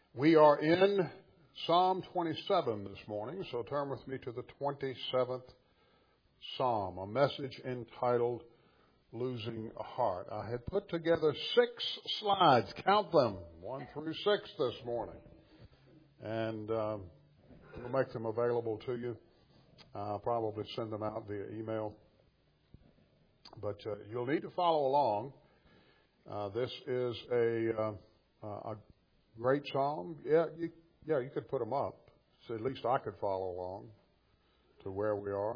We are in Psalm 27 this morning, so turn with me to the 27th Psalm, a message entitled Losing a Heart. I had put together 6 slides, count them, 1 through 6 this morning, and we'll make them available to you. I'll probably send them out via email, but you'll need to follow along. This is a great psalm. Yeah, you could put them up, so at least I could follow along to where we are.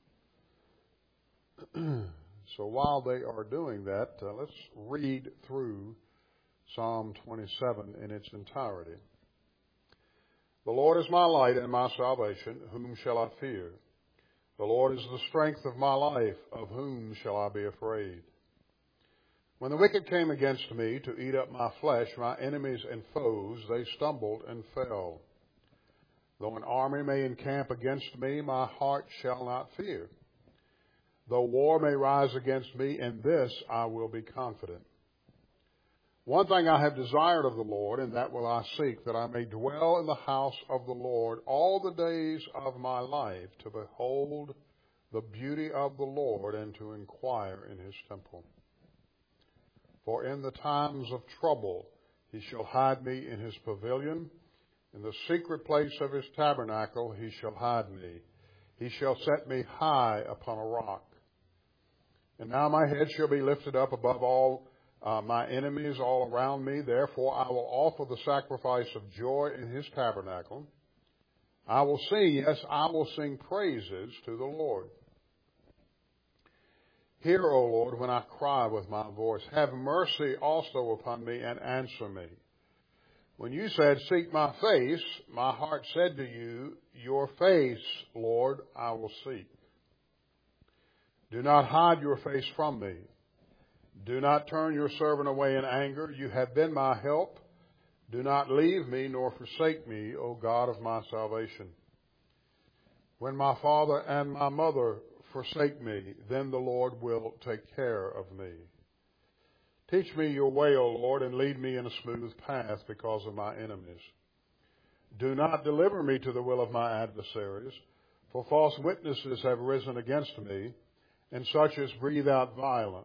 So while they are doing that, let's read through Psalm 27 in its entirety. The Lord is my light and my salvation. Whom shall I fear? The Lord is the strength of my life. Of whom shall I be afraid? When the wicked came against me to eat up my flesh, my enemies and foes, they stumbled and fell. Though an army may encamp against me, my heart shall not fear. Though war may rise against me, in this I will be confident. One thing I have desired of the Lord, and that will I seek, that I may dwell in the house of the Lord all the days of my life, to behold the beauty of the Lord and to inquire in his temple. For in the times of trouble he shall hide me in his pavilion. In the secret place of his tabernacle he shall hide me. He shall set me high upon a rock. And now my head shall be lifted up above all my enemies all around me. Therefore I will offer the sacrifice of joy in his tabernacle. I will sing, yes, I will sing praises to the Lord. Hear, O Lord, when I cry with my voice. Have mercy also upon me and answer me. When you said, seek my face, my heart said to you, your face, Lord, I will seek. Do not hide your face from me. Do not turn your servant away in anger. You have been my help. Do not leave me nor forsake me, O God of my salvation. When my father and my mother forsake me, then the Lord will take care of me. Teach me your way, O Lord, and lead me in a smooth path because of my enemies. Do not deliver me to the will of my adversaries, for false witnesses have risen against me, and such as breathe out violence.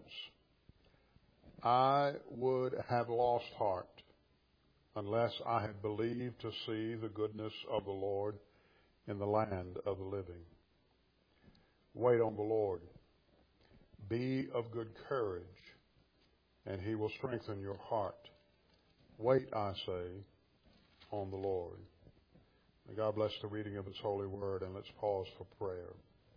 I would have lost heart unless I had believed to see the goodness of the Lord in the land of the living. Wait on the Lord. Be of good courage, and he will strengthen your heart. Wait, I say, on the Lord. May God bless the reading of his holy word, and let's pause for prayer.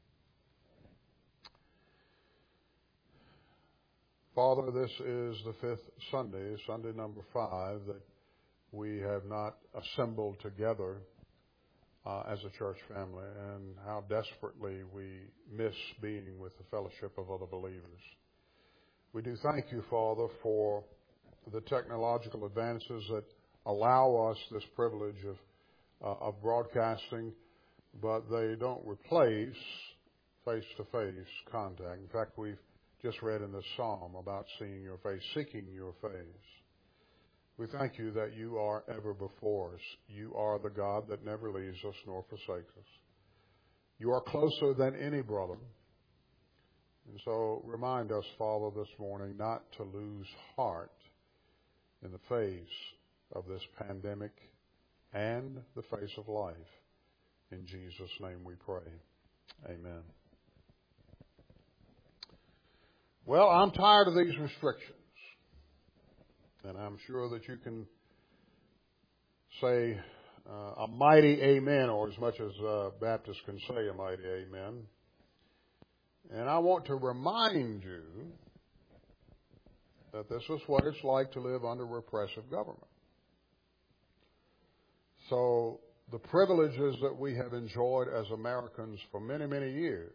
Father, this is the 5th Sunday, Sunday number 5, that we have not assembled together as a church family, and how desperately we miss being with the fellowship of other believers. We do thank you, Father, for the technological advances that allow us this privilege of broadcasting, but they don't replace face-to-face contact. In fact, we've just read in the psalm about seeing your face, seeking your face. We thank you that you are ever before us. You are the God that never leaves us nor forsakes us. You are closer than any brother. And so remind us, Father, this morning not to lose heart in the face of this pandemic and the face of life. In Jesus' name we pray. Amen. Well, I'm tired of these restrictions. And I'm sure that you can say a mighty amen, or as much as Baptists can say a mighty amen. And I want to remind you that this is what it's like to live under repressive government. So the privileges that we have enjoyed as Americans for many, many years,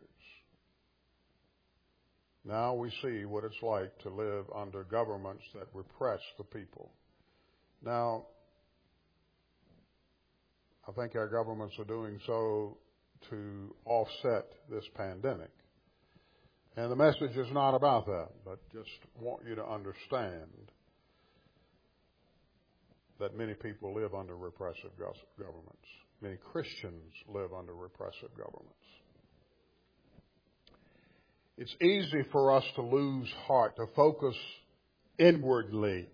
now we see what it's like to live under governments that repress the people. Now, I think our governments are doing so to offset this pandemic. And the message is not about that, but just want you to understand that many people live under repressive governments. Many Christians live under repressive governments. It's easy for us to lose heart, to focus inwardly,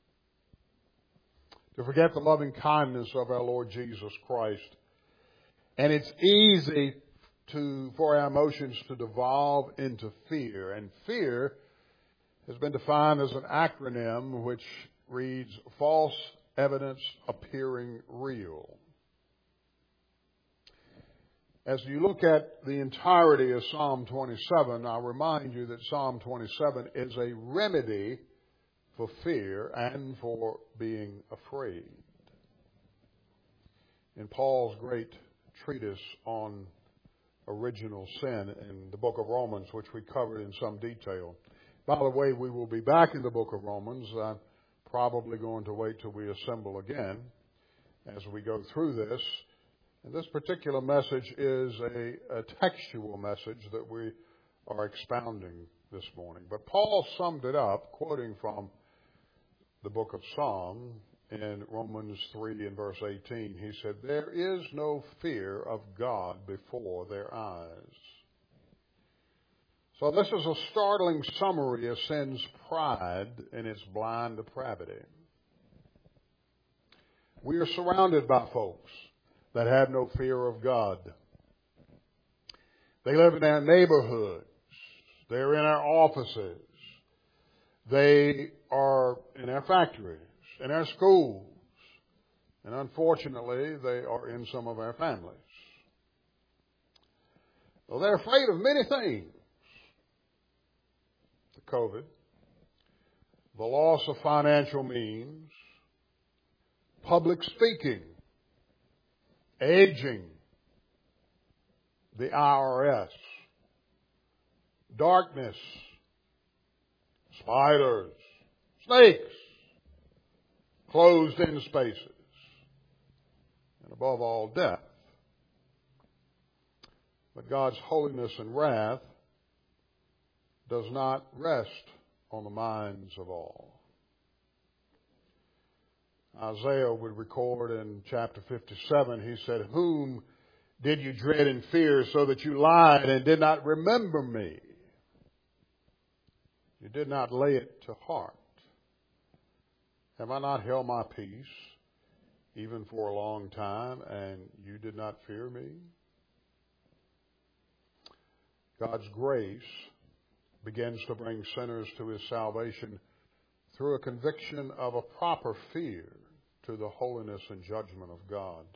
to forget the loving kindness of our Lord Jesus Christ. And it's easy for our emotions to devolve into fear. And fear has been defined as an acronym which reads false evidence appearing real. As you look at the entirety of Psalm 27, I'll remind you that Psalm 27 is a remedy for fear and for being afraid. In Paul's great treatise on original sin in the book of Romans, which we covered in some detail. By the way, we will be back in the book of Romans. I'm probably going to wait till we assemble again as we go through this. And this particular message is a textual message that we are expounding this morning. But Paul summed it up, quoting from the book of Psalm in Romans 3 and verse 18. He said, "There is no fear of God before their eyes." So this is a startling summary of sin's pride and its blind depravity. We are surrounded by folks that have no fear of God. They live in our neighborhoods. They're in our offices. They are in our factories, in our schools. And unfortunately, they are in some of our families. Well, they're afraid of many things. The COVID, the loss of financial means, public speaking, aging, the IRS, darkness, spiders, snakes, closed-in spaces, and above all, death. But God's holiness and wrath does not rest on the minds of all. Isaiah would record in chapter 57, he said, "Whom did you dread and fear so that you lied and did not remember me? You did not lay it to heart. Have I not held my peace even for a long time, and you did not fear me?" God's grace begins to bring sinners to His salvation through a conviction of a proper fear to the holiness and judgment of God.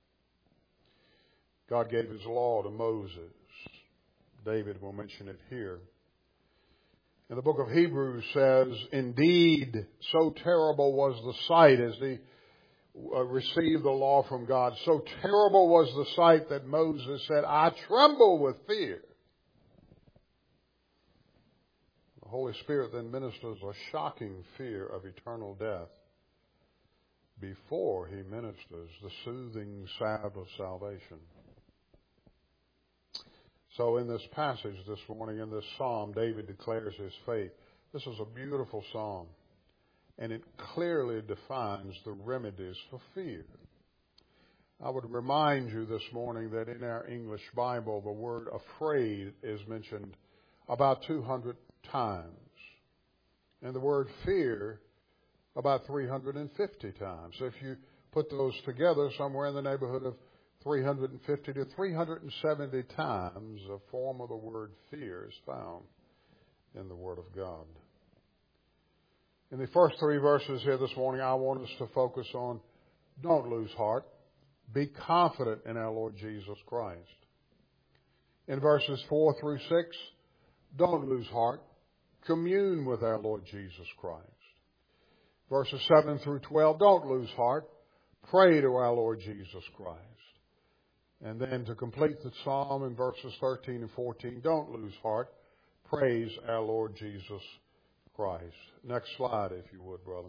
God gave His law to Moses. David will mention it here. And the book of Hebrews says, "Indeed, so terrible was the sight," as he received the law from God, "so terrible was the sight that Moses said, I tremble with fear." The Holy Spirit then ministers a shocking fear of eternal death before He ministers the soothing salve of salvation. So in this passage this morning, in this psalm, David declares his faith. This is a beautiful psalm, and it clearly defines the remedies for fear. I would remind you this morning that in our English Bible, the word afraid is mentioned about 200 times, and the word fear about 350 times. So if you put those together, somewhere in the neighborhood of 350 to 370 times a form of the word fear is found in the Word of God. In the first three verses here this morning, I want us to focus on don't lose heart. Be confident in our Lord Jesus Christ. In verses 4 through 6, don't lose heart. Commune with our Lord Jesus Christ. Verses 7 through 12, don't lose heart. Pray to our Lord Jesus Christ. And then to complete the psalm in verses 13 and 14, don't lose heart. Praise our Lord Jesus Christ. Next slide, if you would, brother.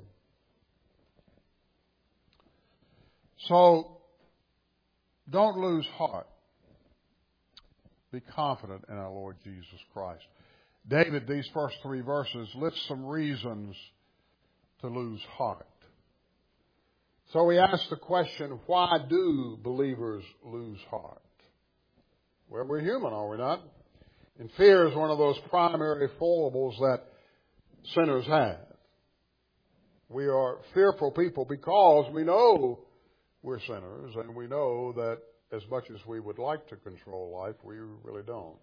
So, don't lose heart. Be confident in our Lord Jesus Christ. David, these first three verses, lists some reasons to lose heart. So we ask the question, why do believers lose heart? Well, we're human, are we not? And fear is one of those primary foibles that sinners have. We are fearful people because we know we're sinners, and we know that as much as we would like to control life, we really don't.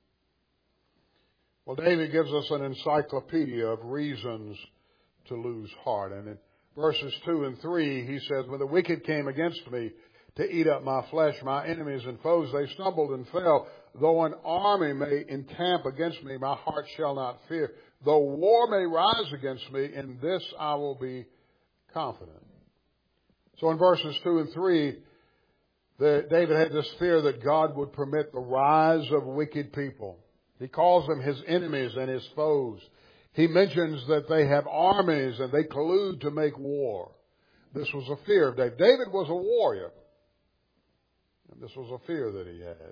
Well, David gives us an encyclopedia of reasons to lose heart. And in verses 2 and 3, he says, when the wicked came against me to eat up my flesh, my enemies and foes, they stumbled and fell. Though an army may encamp against me, my heart shall not fear. Though war may rise against me, in this I will be confident. So in verses 2 and 3, David had this fear that God would permit the rise of wicked people. He calls them his enemies and his foes. He mentions that they have armies and they collude to make war. This was a fear of David. David was a warrior. And this was a fear that he had.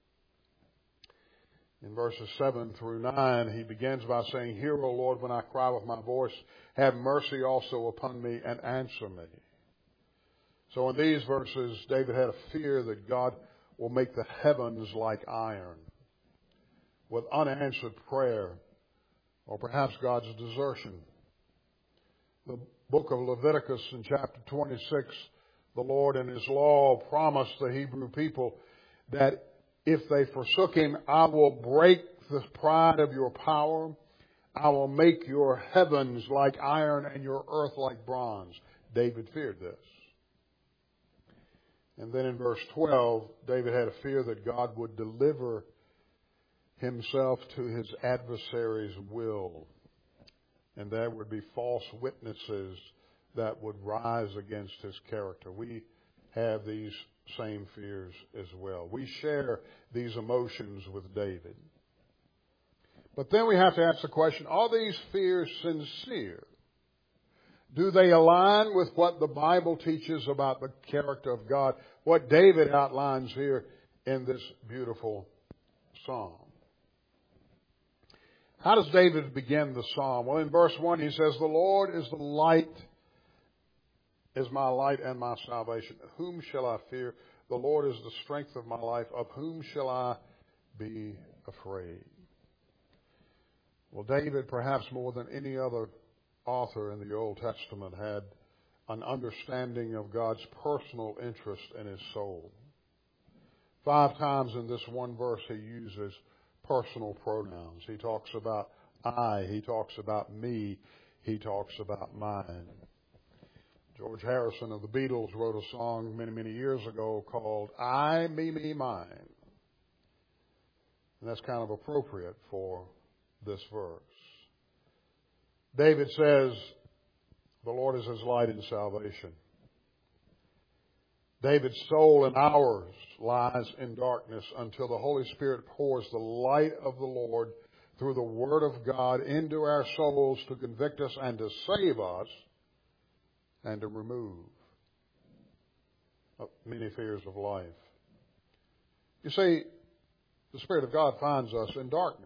In verses 7 through 9, he begins by saying, hear, O Lord, when I cry with my voice. Have mercy also upon me and answer me. So in these verses, David had a fear that God will make the heavens like iron, with unanswered prayer, or perhaps God's desertion. The book of Leviticus in chapter 26, the Lord in His law promised the Hebrew people that if they forsook Him, I will break the pride of your power. I will make your heavens like iron and your earth like bronze. David feared this. And then in verse 12, David had a fear that God would deliver himself to his adversary's will. And there would be false witnesses that would rise against his character. We have these same fears as well. We share these emotions with David. But then we have to ask the question, are these fears sincere? Do they align with what the Bible teaches about the character of God? What David outlines here in this beautiful psalm. How does David begin the psalm? Well, in verse 1 he says, the Lord is the light, is my light and my salvation. Whom shall I fear? The Lord is the strength of my life. Of whom shall I be afraid? Well, David, perhaps more than any other author in the Old Testament, had an understanding of God's personal interest in his soul. 5 times in this one verse he uses personal pronouns. He talks about I, he talks about me, he talks about mine. George Harrison of the Beatles wrote a song many, many years ago called I, Me, Me, Mine. And that's kind of appropriate for this verse. David says, the Lord is his light and salvation. David's soul and ours lies in darkness until the Holy Spirit pours the light of the Lord through the Word of God into our souls to convict us and to save us and to remove many fears of life. You see, the Spirit of God finds us in darkness.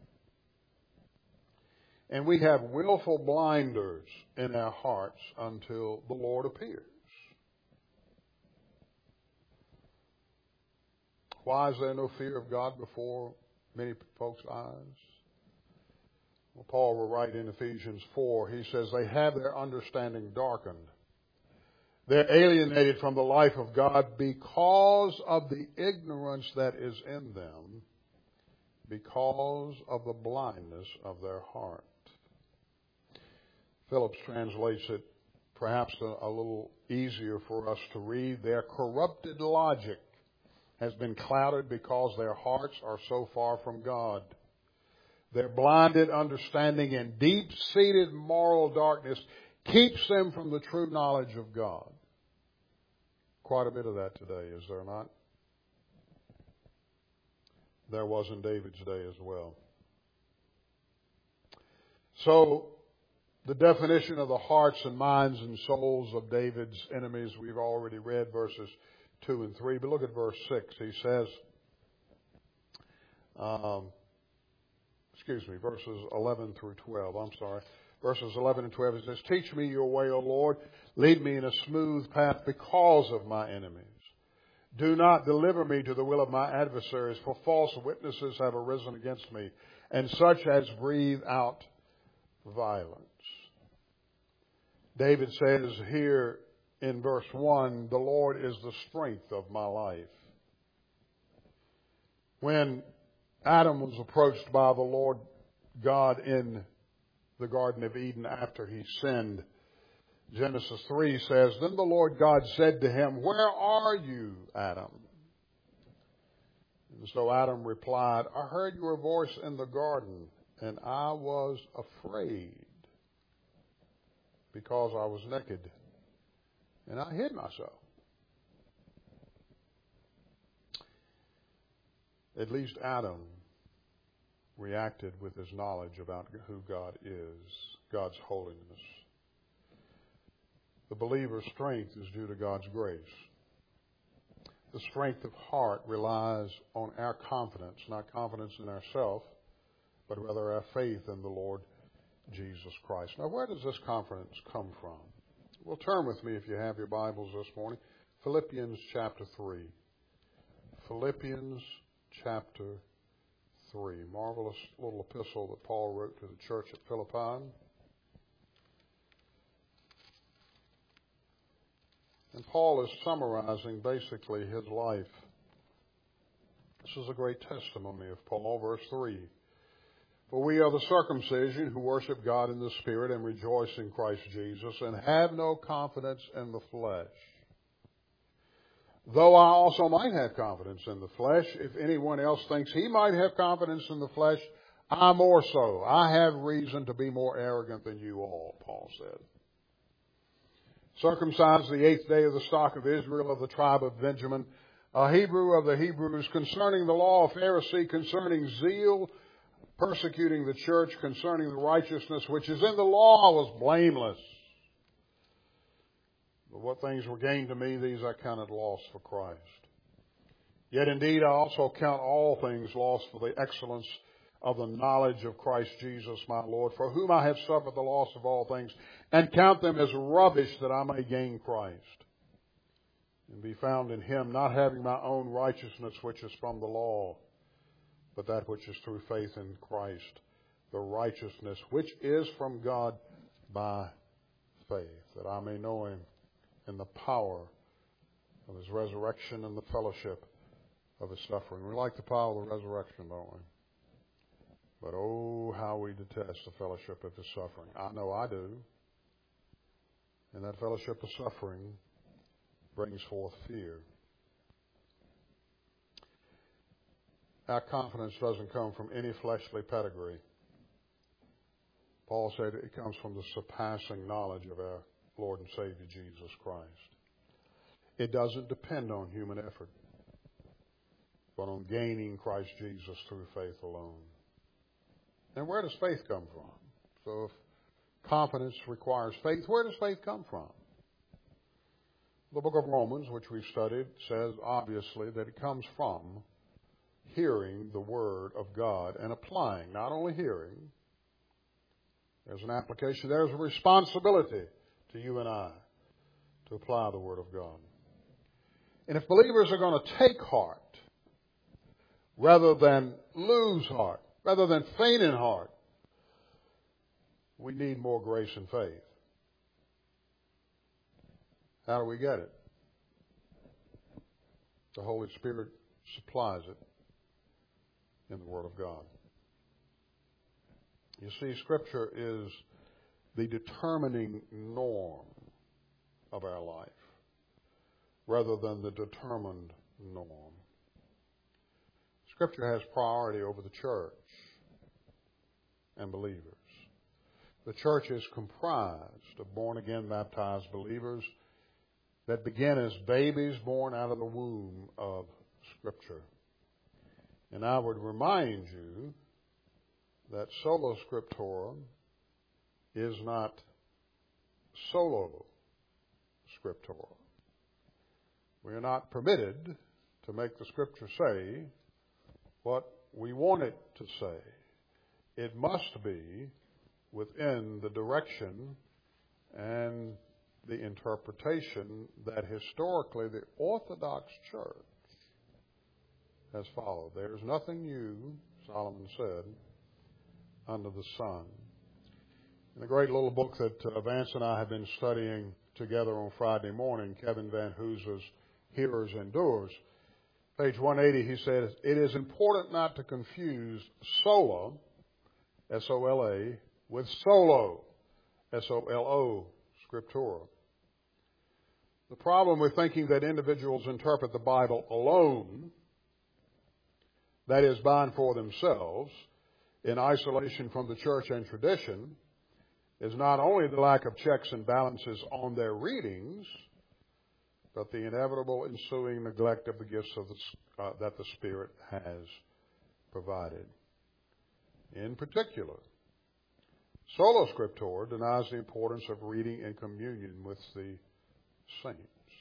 And we have willful blinders in our hearts until the Lord appears. Why is there no fear of God before many folks' eyes? Well, Paul will write in Ephesians 4, he says, they have their understanding darkened. They're alienated from the life of God because of the ignorance that is in them, because of the blindness of their heart. Phillips translates it perhaps a little easier for us to read. Their corrupted logic has been clouded because their hearts are so far from God. Their blinded understanding and deep-seated moral darkness keeps them from the true knowledge of God. Quite a bit of that today, is there not? There was in David's day as well. So, the definition of the hearts and minds and souls of David's enemies, we've already read verses 2 and 3. But look at verse 6. He says, verses 11 through 12. verses 11 and 12, it says, Teach me your way, O Lord. Lead me in a smooth path because of my enemies. Do not deliver me to the will of my adversaries, for false witnesses have arisen against me, and such as breathe out violence. David says here in verse 1, the Lord is the strength of my life. When Adam was approached by the Lord God in the Garden of Eden after he sinned, Genesis 3 says, Then the Lord God said to him, Where are you, Adam? And so Adam replied, I heard your voice in the garden, and I was afraid because I was naked, and I hid myself. At least Adam reacted with his knowledge about who God is, God's holiness. The believer's strength is due to God's grace. The strength of heart relies on our confidence, not confidence in ourselves, but rather our faith in the Lord Jesus Christ. Now, where does this confidence come from? Well, turn with me, if you have your Bibles this morning, Philippians chapter 3. Philippians chapter 3. Marvelous little epistle that Paul wrote to the church at Philippi. And Paul is summarizing basically his life. This is a great testimony of Paul. Verse 3. For we are the circumcision who worship God in the Spirit and rejoice in Christ Jesus and have no confidence in the flesh. Though I also might have confidence in the flesh, if anyone else thinks he might have confidence in the flesh, I more so. I have reason to be more arrogant than you all, Paul said. Circumcised the 8th day of the stock of Israel, of the tribe of Benjamin, a Hebrew of the Hebrews, concerning the law, a Pharisee, concerning zeal, persecuting the church, concerning the righteousness which is in the law, I was blameless. But what things were gained to me, these I counted loss for Christ. Yet indeed I also count all things lost for the excellence of the knowledge of Christ Jesus my Lord, for whom I have suffered the loss of all things, and count them as rubbish that I may gain Christ, and be found in him, not having my own righteousness which is from the law, but that which is through faith in Christ, the righteousness which is from God by faith, that I may know him in the power of his resurrection and the fellowship of his suffering. We like the power of the resurrection, don't we? But oh, how we detest the fellowship of his suffering. I know I do. And that fellowship of suffering brings forth fear. Our confidence doesn't come from any fleshly pedigree. Paul said it comes from the surpassing knowledge of our Lord and Savior Jesus Christ. It doesn't depend on human effort, but on gaining Christ Jesus through faith alone. And where does faith come from? So if confidence requires faith, where does faith come from? The book of Romans, which we've studied, says obviously that it comes from hearing the Word of God and applying. Not only hearing, there's an application, there's a responsibility to you and I to apply the Word of God. And if believers are going to take heart rather than lose heart, rather than faint in heart, we need more grace and faith. How do we get it? The Holy Spirit supplies it in the Word of God. You see, Scripture is the determining norm of our life rather than the determined norm. Scripture has priority over the church and believers. The church is comprised of born-again baptized believers that begin as babies born out of the womb of Scripture. And I would remind you that sola scriptura is not solo scriptura. We are not permitted to make the Scripture say what we want it to say. It must be within the direction and the interpretation that historically the Orthodox Church has followed. There's nothing new, Solomon said, under the sun. In the great little book that Vance and I have been studying together on Friday morning, Kevin Van Hooser's Hearers and Doers, page 180, he says, it is important not to confuse sola, S-O-L-A, with solo, S-O-L-O, scriptura. The problem with thinking that individuals interpret the Bible alone, that is, by and for themselves, in isolation from the church and tradition, is not only the lack of checks and balances on their readings, but the inevitable ensuing neglect of the gifts of that the Spirit has provided. In particular, sola scriptura denies the importance of reading in communion with the saints.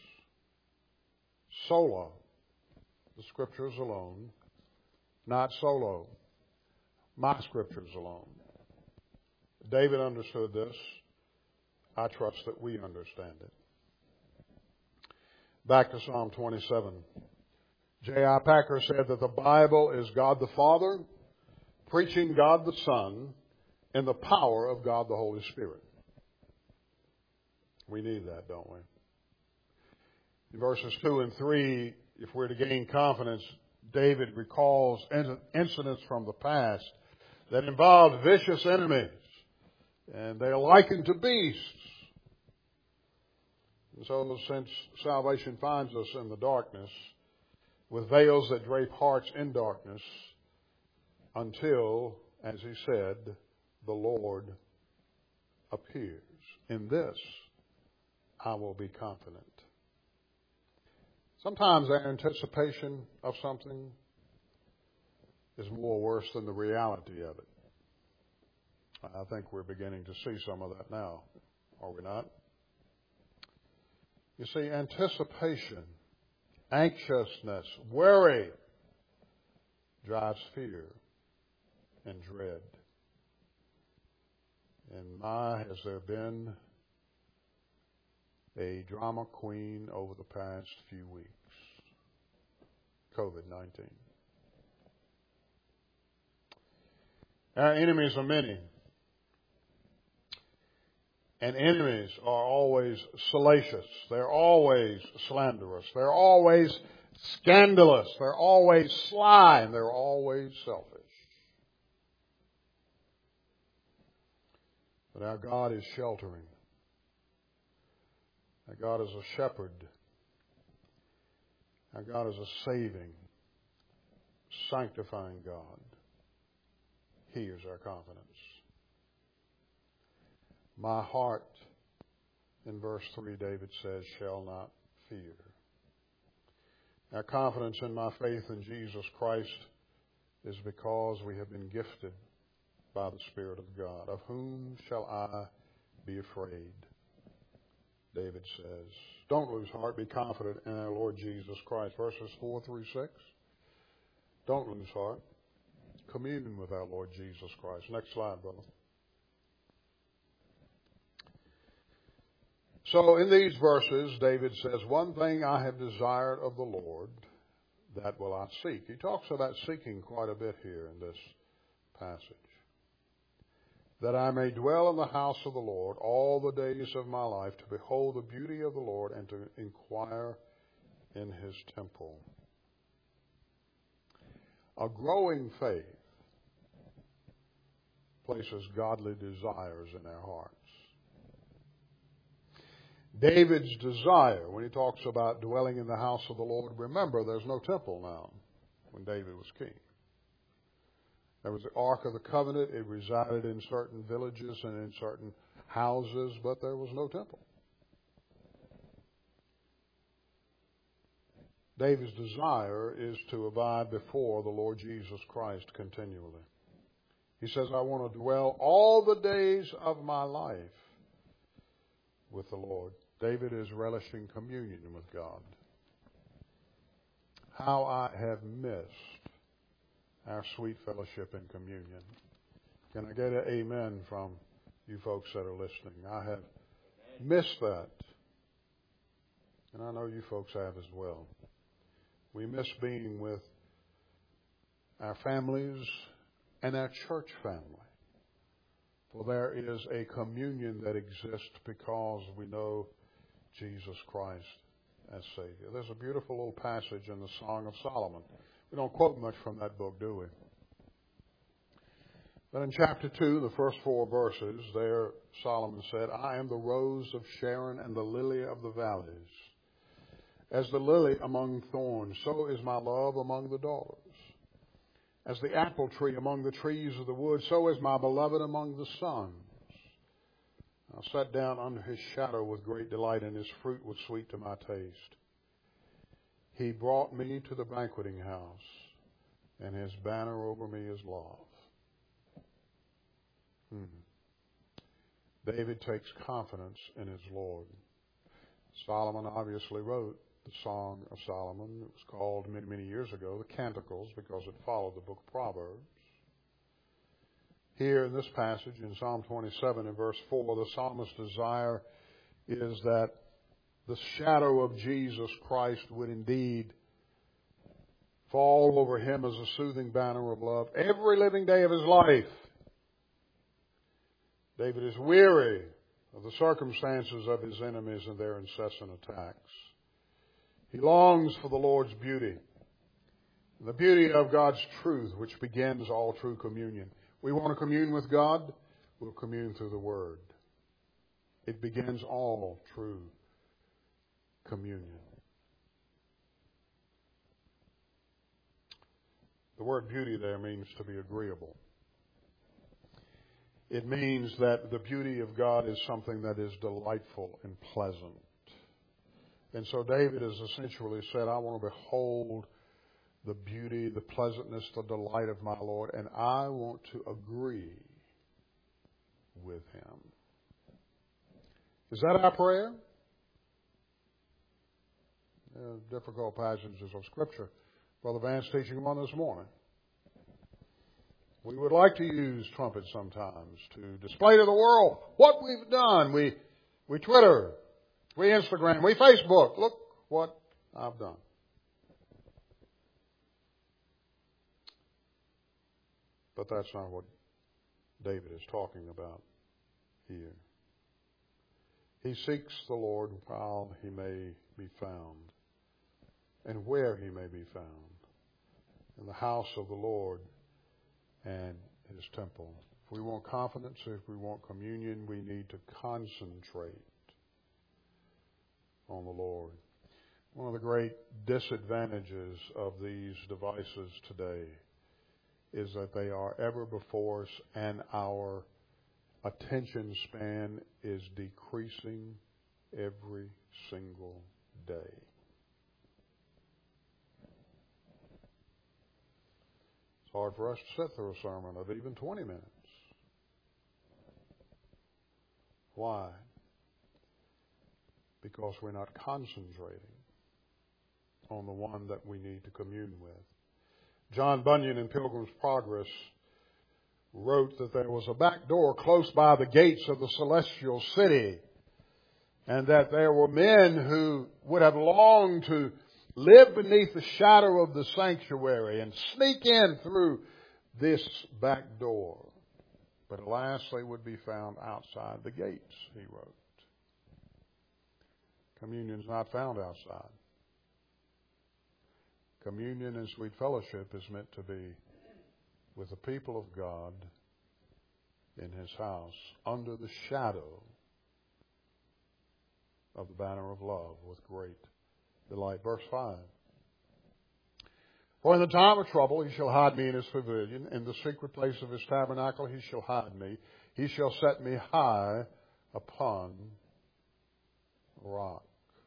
Sola, the Scriptures alone, not solo, my Scriptures alone. David understood this. I trust that we understand it. Back to Psalm 27. J.I. Packer said that the Bible is God the Father preaching God the Son in the power of God the Holy Spirit. We need that, don't we? In verses 2 and 3, if we're to gain confidence, David recalls incidents from the past that involved vicious enemies, and they are likened to beasts. And so since salvation finds us in the darkness, with veils that drape hearts in darkness, until, as he said, the Lord appears. In this, I will be confident. Sometimes our anticipation of something is more worse than the reality of it. I think we're beginning to see some of that now, are we not? You see, anticipation, anxiousness, worry drives fear and dread. And my, has there been a drama queen over the past few weeks? COVID-19. Our enemies are many. And enemies are always salacious. They're always slanderous. They're always scandalous. They're always sly. And they're always selfish. But our God is sheltering. Our God is a shepherd. Our God is a saving, sanctifying God. He is our confidence. My heart, in verse 3, David says, shall not fear. Our confidence in my faith in Jesus Christ is because we have been gifted by the Spirit of God. Of whom shall I be afraid? David says. Don't lose heart. Be confident in our Lord Jesus Christ. Verses 4 through 6. Don't lose heart. Commune with our Lord Jesus Christ. Next slide, brother. So in these verses, David says, one thing I have desired of the Lord, that will I seek. He talks about seeking quite a bit here in this passage. That I may dwell in the house of the Lord all the days of my life, to behold the beauty of the Lord and to inquire in his temple. A growing faith places godly desires in our hearts. David's desire, when he talks about dwelling in the house of the Lord, remember there's no temple now when David was king. There was the Ark of the Covenant. It resided in certain villages and in certain houses, but there was no temple. David's desire is to abide before the Lord Jesus Christ continually. He says, I want to dwell all the days of my life with the Lord. David is relishing communion with God. How I have missed our sweet fellowship and communion. Can I get an amen from you folks that are listening. I have missed that. And I know you folks have as well. We miss being with our families and our church family. For there is a communion that exists because we know Jesus Christ as Savior. There's a beautiful little passage in the Song of Solomon. We don't quote much from that book, do we? But in chapter 2, the first 4 verses, there Solomon said, I am the rose of Sharon and the lily of the valleys. As the lily among thorns, so is my love among the daughters. As the apple tree among the trees of the wood, so is my beloved among the sons. I sat down under his shadow with great delight, and his fruit was sweet to my taste. He brought me to the banqueting house, and his banner over me is love. David takes confidence in his Lord. Solomon obviously wrote the Song of Solomon. It was called many, many years ago the Canticles because it followed the book of Proverbs. Here in this passage in Psalm 27 and verse 4, the psalmist's desire is that the shadow of Jesus Christ would indeed fall over him as a soothing banner of love every living day of his life. David is weary of the circumstances of his enemies and their incessant attacks. He longs for the Lord's beauty, the beauty of God's truth, which begins all true communion. We want to commune with God, we'll commune through the Word. It begins all true communion. The word beauty there means to be agreeable. It means that the beauty of God is something that is delightful and pleasant. And so David has essentially said, I want to behold the beauty, the pleasantness, the delight of my Lord, and I want to agree with Him. Is that our prayer? Difficult passages of Scripture. Brother Vance teaching one this morning. We would like to use trumpets sometimes to display to the world what we've done. We Twitter, we Instagram, we Facebook. Look what I've done. But that's not what David is talking about here. He seeks the Lord while He may be found, and where He may be found, in the house of the Lord and His temple. If we want confidence, if we want communion, we need to concentrate on the Lord. One of the great disadvantages of these devices today is that they are ever before us and our attention span is decreasing every single day. It's hard for us to sit through a sermon of even 20 minutes. Why? Because we're not concentrating on the one that we need to commune with. John Bunyan in Pilgrim's Progress wrote that there was a back door close by the gates of the celestial city, and that there were men who would have longed to live beneath the shadow of the sanctuary and sneak in through this back door. But alas, they would be found outside the gates, he wrote. Communion's not found outside. Communion and sweet fellowship is meant to be with the people of God in His house under the shadow of the banner of love with great delight. Verse 5. For in the time of trouble He shall hide me in His pavilion. In the secret place of His tabernacle He shall hide me. He shall set me high upon a rock.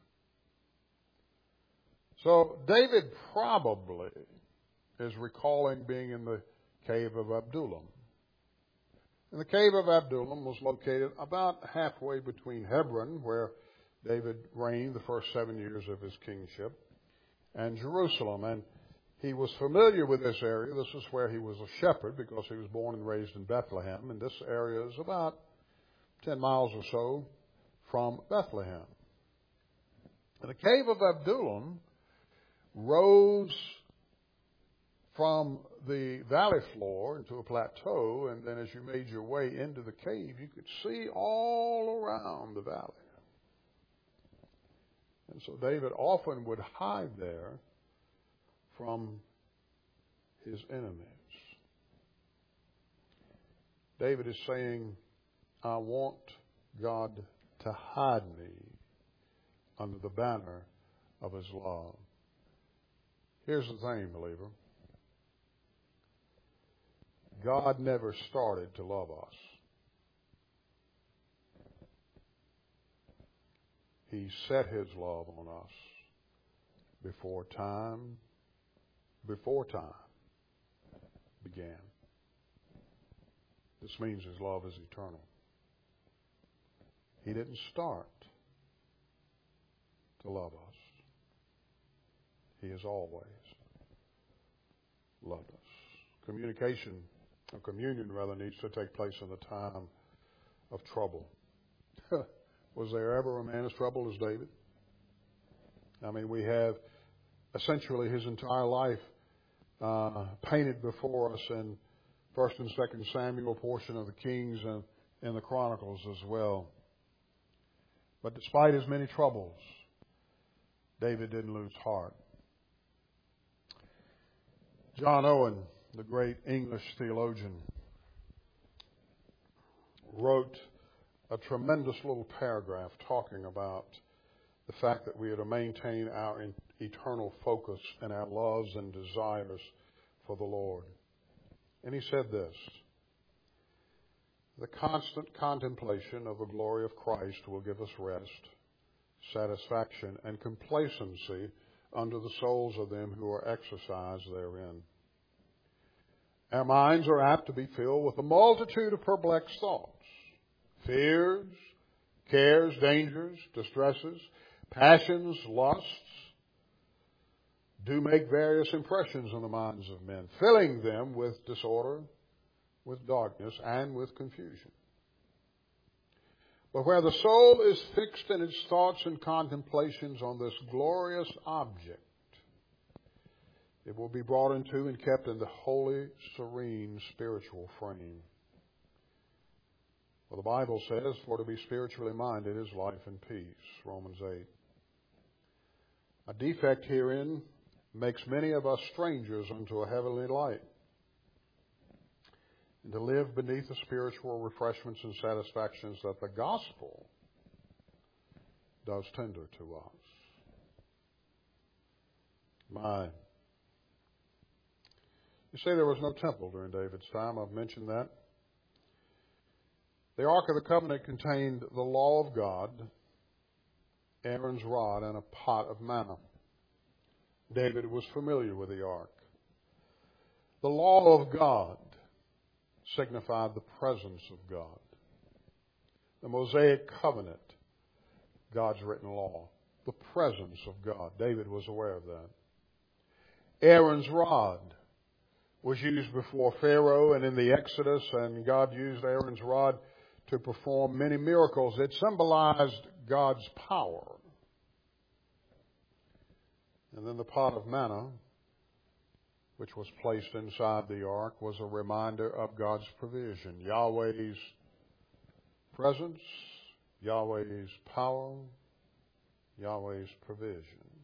So David probably is recalling being in the cave of Adullam. And the cave of Adullam was located about halfway between Hebron, where David reigned the first 7 years of his kingship, and Jerusalem. And he was familiar with this area. This is where he was a shepherd because he was born and raised in Bethlehem. And this area is about 10 miles or so from Bethlehem. And the cave of Adullam rose from the valley floor into a plateau, and then as you made your way into the cave, you could see all around the valley. And so David often would hide there from his enemies. David is saying, I want God to hide me under the banner of his love. Here's the thing, believer. God never started to love us. He set his love on us before time began. This means his love is eternal. He didn't start to love us. He has always loved us. Communion needs to take place in the time of trouble. Was there ever a man as troubled as David? I mean, we have essentially his entire life painted before us in 1st and 2nd Samuel, portion of the Kings, and in the Chronicles as well. But despite his many troubles, David didn't lose heart. John Owen, the great English theologian, wrote a tremendous little paragraph talking about the fact that we are to maintain our eternal focus and our loves and desires for the Lord. And he said this: the constant contemplation of the glory of Christ will give us rest, satisfaction, and complacency under the souls of them who are exercised therein. Our minds are apt to be filled with a multitude of perplexed thoughts, fears, cares, dangers, distresses, passions, lusts, do make various impressions on the minds of men, filling them with disorder, with darkness, and with confusion. But where the soul is fixed in its thoughts and contemplations on this glorious object, it will be brought into and kept in the holy, serene, spiritual frame. Well, the Bible says, for to be spiritually minded is life and peace, Romans 8. A defect herein makes many of us strangers unto a heavenly light, and to live beneath the spiritual refreshments and satisfactions that the gospel does tender to us. You say there was no temple during David's time. I've mentioned that. The Ark of the Covenant contained the law of God, Aaron's rod, and a pot of manna. David was familiar with the Ark. The law of God signified the presence of God. The Mosaic covenant, God's written law, the presence of God. David was aware of that. Aaron's rod was used before Pharaoh and in the Exodus, and God used Aaron's rod to perform many miracles. It symbolized God's power. And then the pot of manna, which was placed inside the ark, was a reminder of God's provision. Yahweh's presence, Yahweh's power, Yahweh's provision.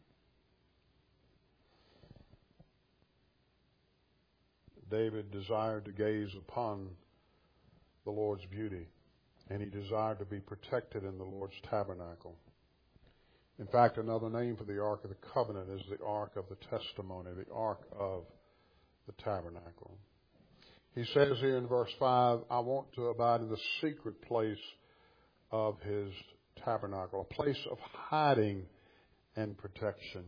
David desired to gaze upon the Lord's beauty, and he desired to be protected in the Lord's tabernacle. In fact, another name for the Ark of the Covenant is the Ark of the Testimony, the Ark of the Tabernacle. He says here in verse 5, I want to abide in the secret place of his tabernacle, a place of hiding and protection.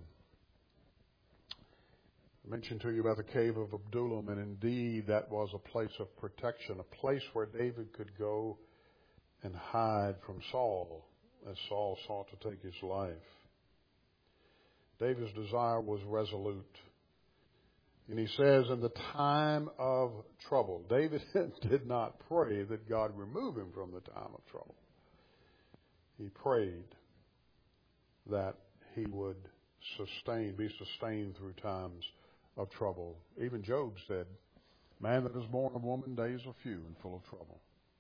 I mentioned to you about the cave of Adullam, and indeed that was a place of protection, a place where David could go and hide from Saul as Saul sought to take his life. David's desire was resolute. And he says, in the time of trouble, David did not pray that God remove him from the time of trouble. he prayed that he would be sustained through times of trouble. Even Job said, man that is born of woman, days are few and full of trouble.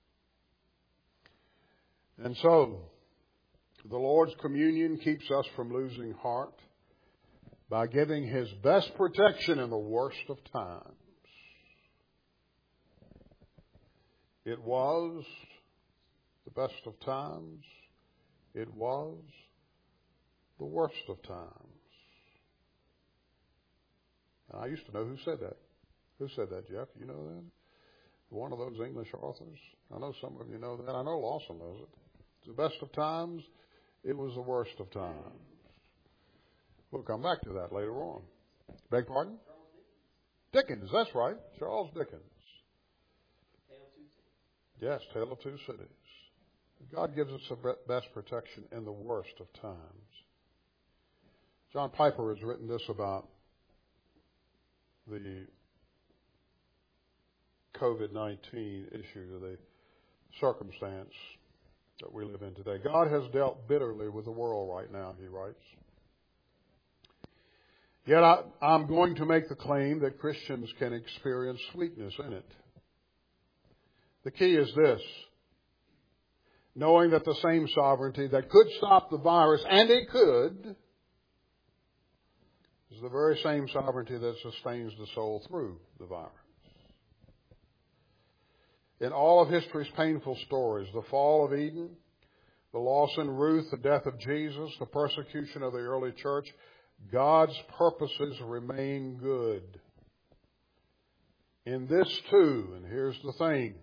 And so, the Lord's communion keeps us from losing heart by giving His best protection in the worst of times. It was the best of times. It was the worst of times. And I used to know who said that. Who said that, Jeff? You know that? One of those English authors. I know some of you know that. I know Lawson knows it. It's the best of times. It was the worst of times. We'll come back to that later on. Beg pardon? Dickens, that's right. Charles Dickens. Yes, Tale of Two Cities. God gives us the best protection in the worst of times. John Piper has written this about the COVID-19 issue, the circumstance that we live in today. God has dealt bitterly with the world right now, he writes. Yet I'm going to make the claim that Christians can experience sweetness in it. The key is this: knowing that the same sovereignty that could stop the virus, and it could, is the very same sovereignty that sustains the soul through the virus. In all of history's painful stories, the fall of Eden, the loss in Ruth, the death of Jesus, the persecution of the early church, God's purposes remain good. In this too, and here's the thing,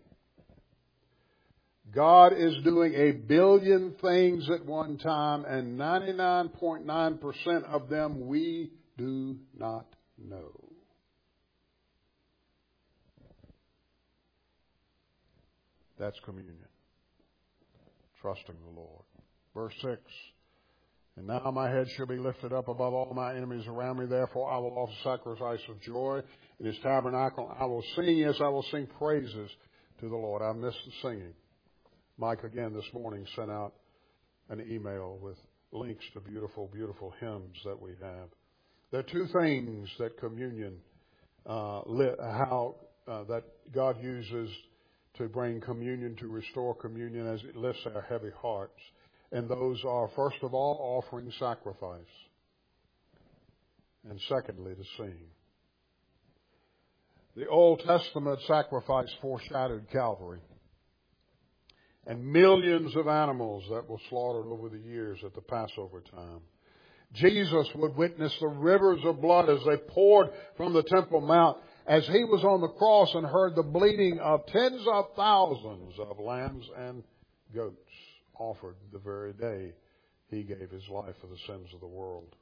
God is doing 1 billion things at one time, and 99.9% of them we do not know. That's communion. Trusting the Lord. Verse 6. And now my head shall be lifted up above all my enemies around me. Therefore I will offer sacrifice of joy in His tabernacle. I will sing, yes, I will sing praises to the Lord. I missed the singing. Mike again this morning sent out an email with links to beautiful, beautiful hymns that we have. There are two things that communion, that God uses to bring communion, to restore communion as it lifts our heavy hearts. And those are, first of all, offering sacrifice. And secondly, to sing. The Old Testament sacrifice foreshadowed Calvary. And millions of animals that were slaughtered over the years at the Passover time. Jesus would witness the rivers of blood as they poured from the Temple Mount as He was on the cross and heard the bleating of tens of thousands of lambs and goats offered the very day He gave His life for the sins of the world.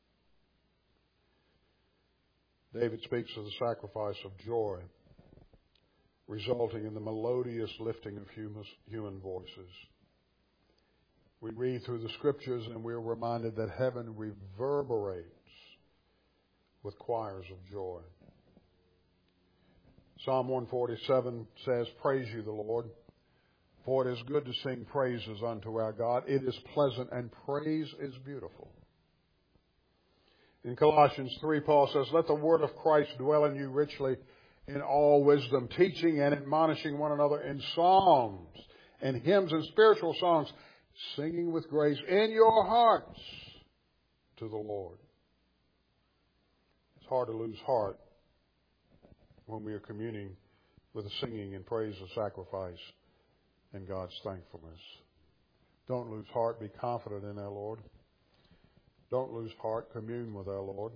David speaks of the sacrifice of joy, resulting in the melodious lifting of human voices. We read through the Scriptures and we're reminded that heaven reverberates with choirs of joy. Psalm 147 says, praise you, the Lord, for it is good to sing praises unto our God. It is pleasant and praise is beautiful. In Colossians 3, Paul says, let the word of Christ dwell in you richly in all wisdom, teaching and admonishing one another in psalms and hymns and spiritual songs, singing with grace in your hearts to the Lord. It's hard to lose heart when we are communing with the singing and praise of sacrifice and God's thankfulness. Don't lose heart. Be confident in our Lord. Don't lose heart. Commune with our Lord.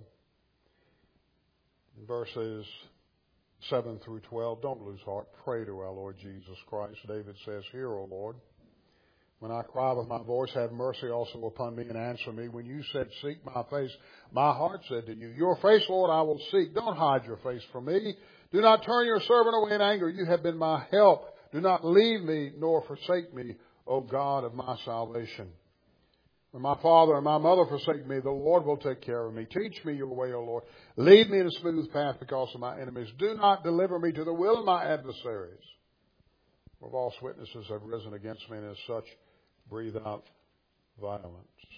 In verses 7 through 12, don't lose heart. Pray to our Lord Jesus Christ. David says, hear, O Lord. When I cry with my voice, have mercy also upon me and answer me. When you said, seek my face, my heart said to you, your face, Lord, I will seek. Don't hide your face from me. Do not turn your servant away in anger. You have been my help. Do not leave me nor forsake me, O God of my salvation. When my father and my mother forsake me, the Lord will take care of me. Teach me your way, O Lord. Lead me in a smooth path because of my enemies. Do not deliver me to the will of my adversaries. For false witnesses have risen against me, and as such breathe out violence.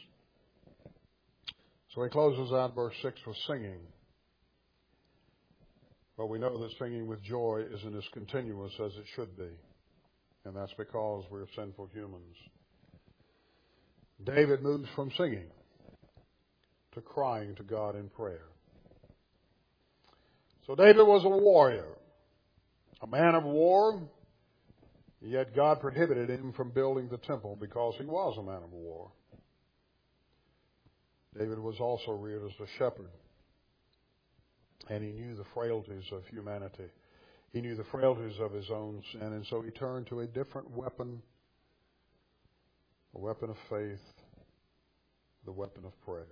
So he closes out verse 6 with singing. But we know that singing with joy isn't as continuous as it should be. And that's because we're sinful humans. David moves from singing to crying to God in prayer. So David was a warrior, a man of war, yet God prohibited him from building the temple because he was a man of war. David was also reared as a shepherd, and he knew the frailties of humanity. He knew the frailties of his own sin, and so he turned to a different weapon, a weapon of faith, the weapon of prayer.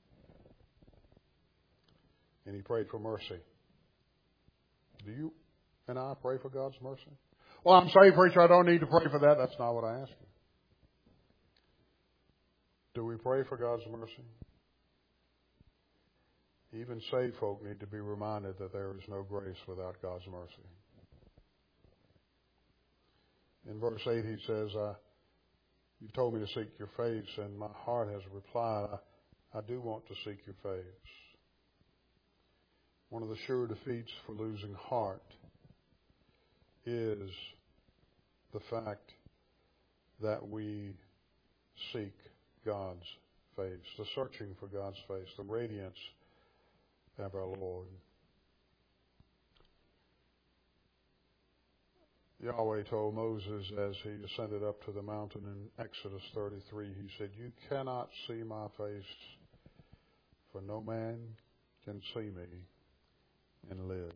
And he prayed for mercy. Do you and I pray for God's mercy? Well, I'm saved, preacher, I don't need to pray for that. That's not what I asked you. Do we pray for God's mercy? Even saved folk need to be reminded that there is no grace without God's mercy. In verse 8 he says, you've told me to seek your face, and my heart has replied, I do want to seek your face. One of the sure defeats for losing heart is the fact that we seek God's face, the searching for God's face, the radiance of our Lord. Yahweh told Moses as he ascended up to the mountain in Exodus 33, he said, you cannot see my face, for no man can see me and live.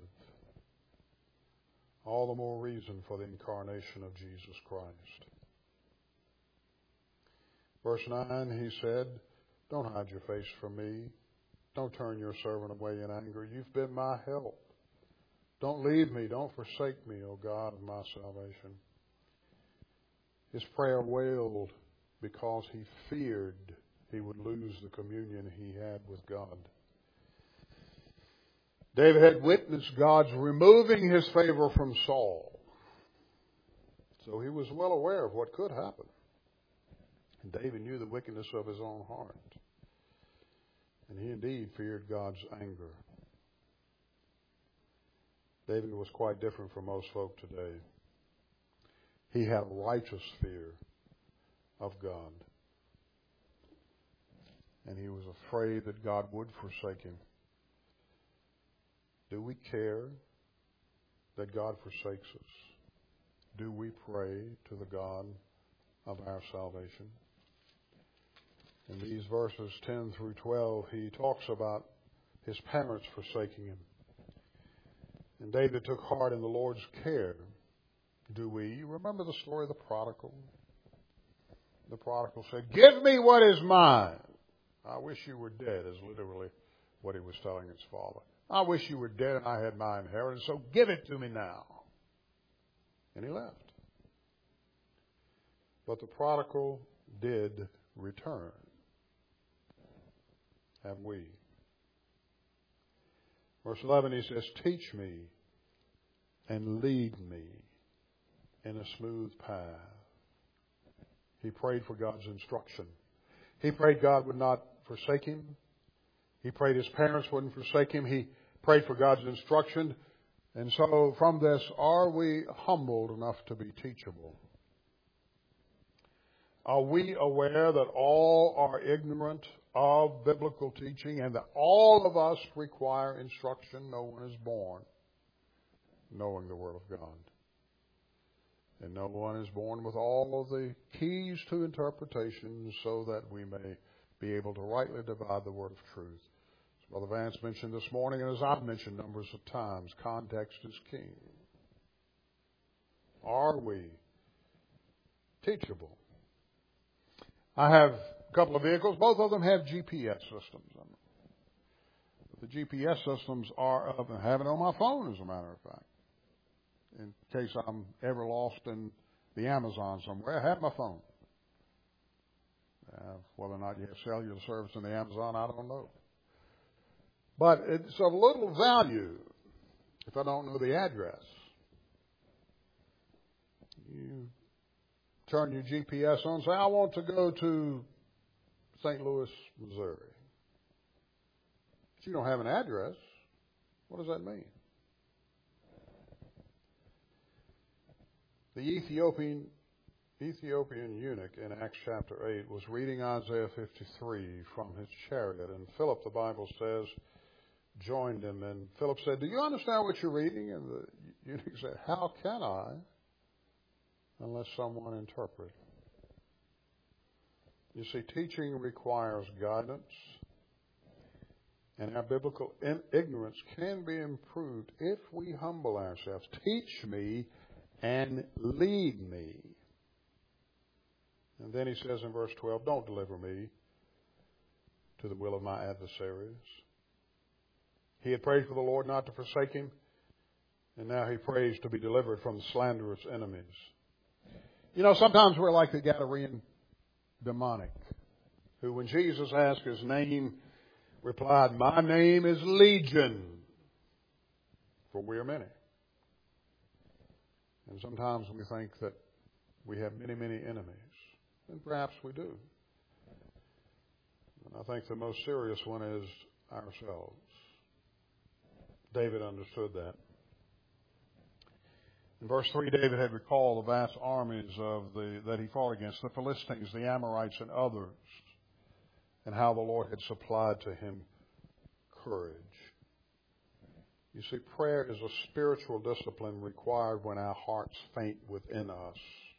All the more reason for the incarnation of Jesus Christ. Verse 9, he said, don't hide your face from me. Don't turn your servant away in anger. You've been my help. Don't leave me. Don't forsake me, O God of my salvation. His prayer wailed because he feared he would lose the communion he had with God. David had witnessed God's removing his favor from Saul. So he was well aware of what could happen. And David knew the wickedness of his own heart. And he indeed feared God's anger. David was quite different from most folk today. He had a righteous fear of God. And he was afraid that God would forsake him. Do we care that God forsakes us? Do we pray to the God of our salvation? In these verses 10 through 12, he talks about his parents forsaking him. And David took heart in the Lord's care. Do we? Remember the story of the prodigal? The prodigal said, give me what is mine. I wish you were dead, is literally what he was telling his father. I wish you were dead and I had my inheritance, so give it to me now. And he left. But the prodigal did return. Have we? Verse 11, he says, teach me and lead me in a smooth path. He prayed for God's instruction. He prayed God would not forsake him. He prayed his parents wouldn't forsake him. He prayed for God's instruction. And so from this, are we humbled enough to be teachable? Are we aware that all are ignorant of biblical teaching and that all of us require instruction? No one is born knowing the Word of God. And no one is born with all of the keys to interpretation so that we may be able to rightly divide the Word of truth. As Brother Vance mentioned this morning, and as I've mentioned numbers of times, context is king. Are we teachable? I have a couple of vehicles. Both of them have GPS systems. The GPS systems are up, and I have it on my phone, as a matter of fact. In case I'm ever lost in the Amazon somewhere, I have my phone. Whether or not you have cellular service in the Amazon, I don't know. But it's of little value if I don't know the address. You turn your GPS on and say, I want to go to St. Louis, Missouri. But you don't have an address. What does that mean? The Ethiopian eunuch in Acts chapter 8 was reading Isaiah 53 from his chariot, and Philip, the Bible says, joined him, and Philip said, "Do you understand what you're reading?" And the eunuch said, "How can I unless someone interpret?" You see, teaching requires guidance, and our biblical ignorance can be improved if we humble ourselves. Teach me and lead me. And then he says in verse 12, "Don't deliver me to the will of my adversaries." He had prayed for the Lord not to forsake him, and now he prays to be delivered from the slanderous enemies. You know, sometimes we're like the Gadarene demonic, who when Jesus asked his name, replied, "My name is Legion, for we are many." And sometimes we think that we have many, many enemies. And perhaps we do. And I think the most serious one is ourselves. David understood that. In verse 3, David had recalled the vast armies that he fought against, the Philistines, the Amorites, and others, and how the Lord had supplied to him courage. You see, prayer is a spiritual discipline required when our hearts faint within us.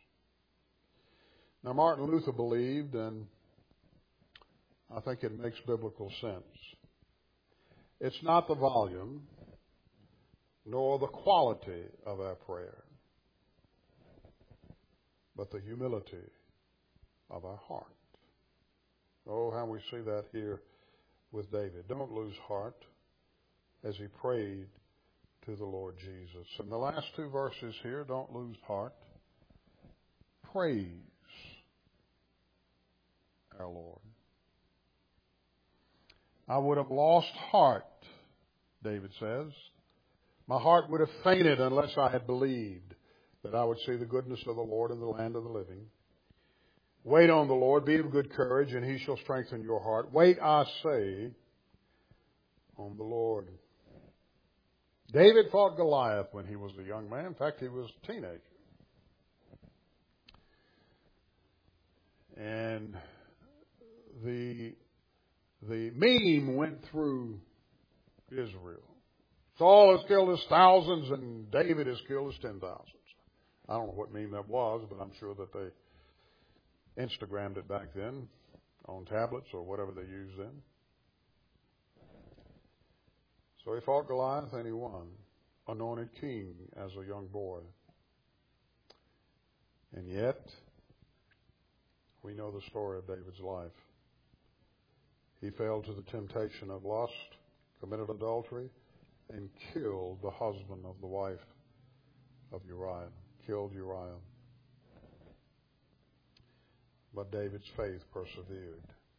Now, Martin Luther believed, and I think it makes biblical sense, it's not the volume nor the quality of our prayer, but the humility of our heart. Oh, how we see that here with David. Don't lose heart as he prayed to the Lord Jesus. And the last two verses here, don't lose heart. Praise our Lord. I would have lost heart, David says. My heart would have fainted unless I had believed that I would see the goodness of the Lord in the land of the living. Wait on the Lord, be of good courage, and he shall strengthen your heart. Wait, I say, on the Lord. David fought Goliath when he was a young man. In fact, he was a teenager. And the meme went through Israel. Saul has killed his thousands and David has killed his 10,000s. I don't know what meme that was, but I'm sure that they Instagrammed it back then on tablets or whatever they used then. So he fought Goliath and he won, anointed king as a young boy. And yet, we know the story of David's life. He fell to the temptation of lust, committed adultery, and killed the husband of the wife of Uriah. Killed Uriah. But David's faith persevered.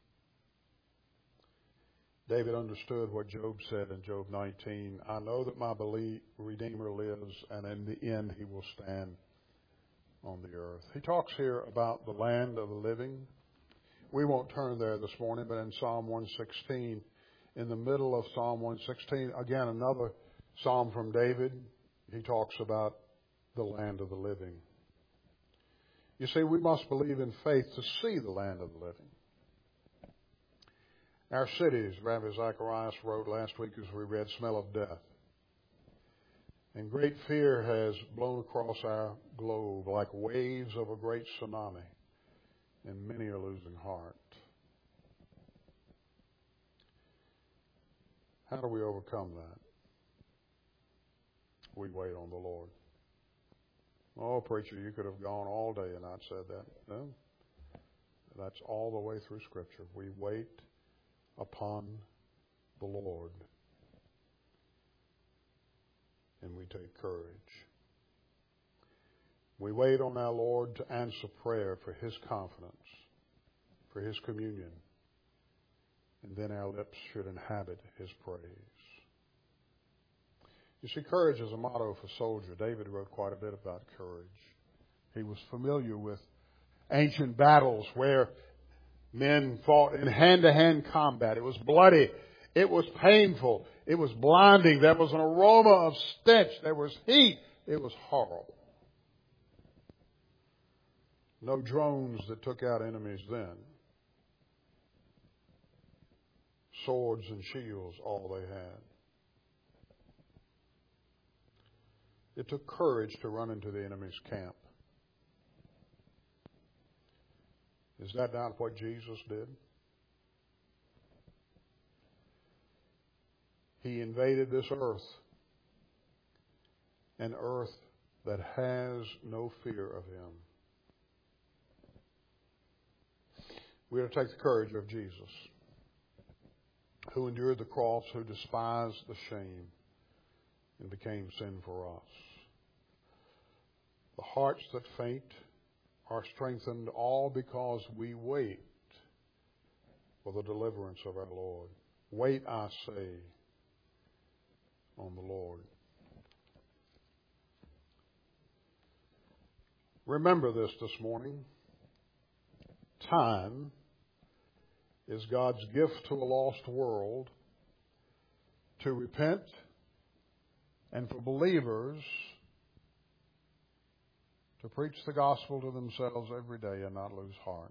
David understood what Job said in Job 19. I know that my Redeemer lives, and in the end he will stand on the earth. He talks here about the land of the living. We won't turn there this morning, but in Psalm 116, in the middle of Psalm 116, again, another psalm from David, he talks about the land of the living. You see, we must believe in faith to see the land of the living. Our cities, Rabbi Zacharias wrote last week as we read, smell of death. And great fear has blown across our globe like waves of a great tsunami, and many are losing heart. How do we overcome that? We wait on the Lord. Oh, preacher, you could have gone all day and not said that. No. That's all the way through Scripture. We wait upon the Lord, and we take courage. We wait on our Lord to answer prayer for His confidence, for His communion, and then our lips should inhabit His praise. You see, courage is a motto for soldier. David wrote quite a bit about courage. He was familiar with ancient battles where Men fought in hand-to-hand combat. It was bloody. It was painful. It was blinding. There was an aroma of stench. There was heat. It was horrible. No drones that took out enemies then. Swords and shields, all they had. It took courage to run into the enemy's camp. Is that not what Jesus did? He invaded this earth, an earth that has no fear of him. We are to take the courage of Jesus, who endured the cross, who despised the shame, and became sin for us. The hearts that faint are strengthened all because we wait for the deliverance of our Lord. Wait, I say, on the Lord. Remember this morning. Time is God's gift to a lost world to repent and for believers to preach the gospel to themselves every day and not lose heart.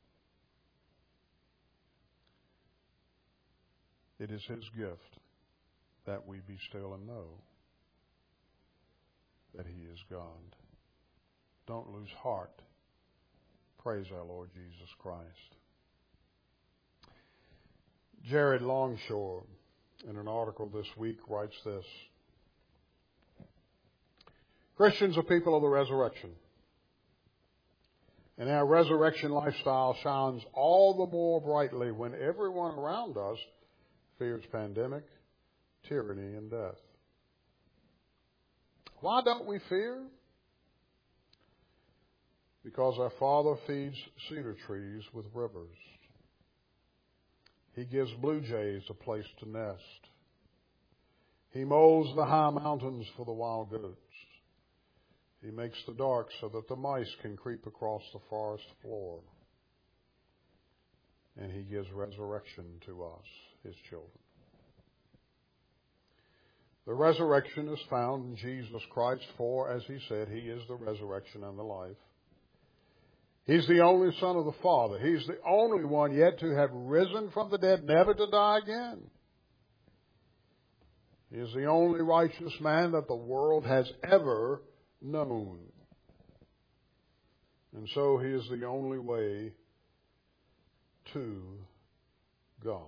It is His gift that we be still and know that He is God. Don't lose heart. Praise our Lord Jesus Christ. Jared Longshore, in an article this week, writes this: Christians are people of the resurrection, and our resurrection lifestyle shines all the more brightly when everyone around us fears pandemic, tyranny, and death. Why don't we fear? Because our Father feeds cedar trees with rivers. He gives blue jays a place to nest. He mows the high mountains for the wild goats. He makes the dark so that the mice can creep across the forest floor. And He gives resurrection to us, His children. The resurrection is found in Jesus Christ, for, as He said, He is the resurrection and the life. He's the only Son of the Father. He's the only one yet to have risen from the dead, never to die again. He is the only righteous man that the world has ever known. And so He is the only way to God.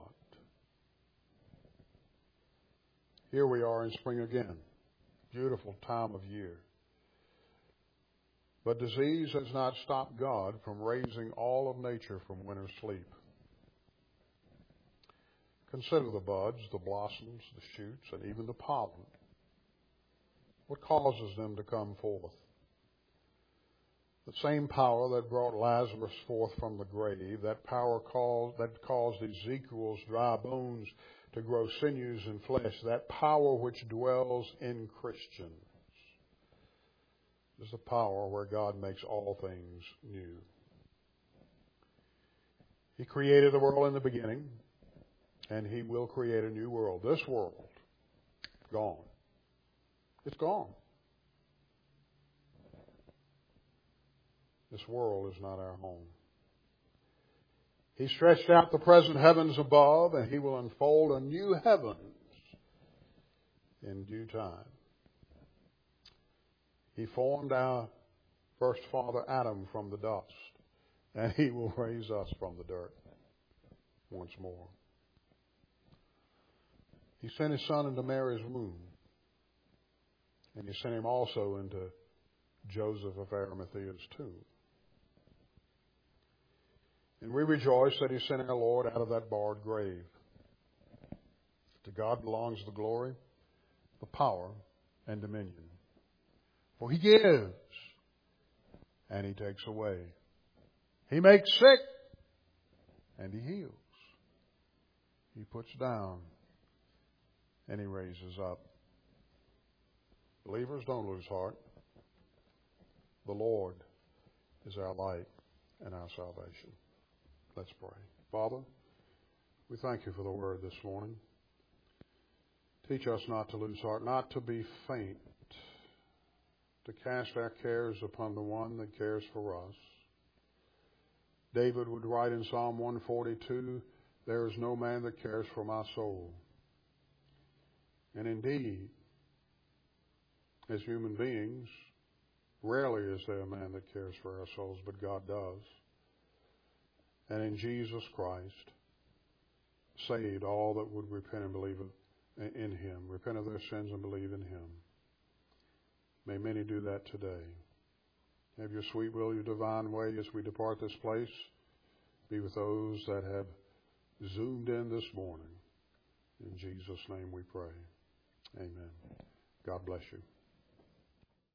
Here we are in spring again. Beautiful time of year. But disease has not stopped God from raising all of nature from winter sleep. Consider the buds, the blossoms, the shoots, and even the pollen. What causes them to come forth? The same power that brought Lazarus forth from the grave, that power that caused Ezekiel's dry bones to grow sinews and flesh, that power which dwells in Christians, is the power where God makes all things new. He created the world in the beginning, and He will create a new world. This world, gone. It's gone. This world is not our home. He stretched out the present heavens above, and He will unfold a new heavens in due time. He formed our first father Adam from the dust, and He will raise us from the dirt once more. He sent His Son into Mary's womb, and He sent Him also into Joseph of Arimathea's tomb. And we rejoice that He sent our Lord out of that barred grave. To God belongs the glory, the power, and dominion. For He gives, and He takes away. He makes sick, and He heals. He puts down, and He raises up. Believers, don't lose heart. The Lord is our light and our salvation. Let's pray. Father, we thank you for the word this morning. Teach us not to lose heart, not to be faint, to cast our cares upon the one that cares for us. David would write in Psalm 142, there is no man that cares for my soul. And indeed, as human beings, rarely is there a man that cares for our souls, but God does. And in Jesus Christ, saved all that would repent and believe in Him, repent of their sins and believe in Him. May many do that today. Have your sweet will, your divine way as we depart this place. Be with those that have zoomed in this morning. In Jesus' name we pray. Amen. God bless you.